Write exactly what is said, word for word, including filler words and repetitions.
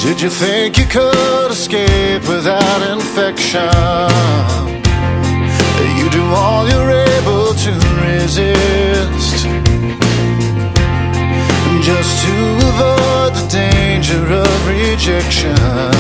Did you think you could escape without infection? You do all you're able to resist, just to avoid the danger of rejection.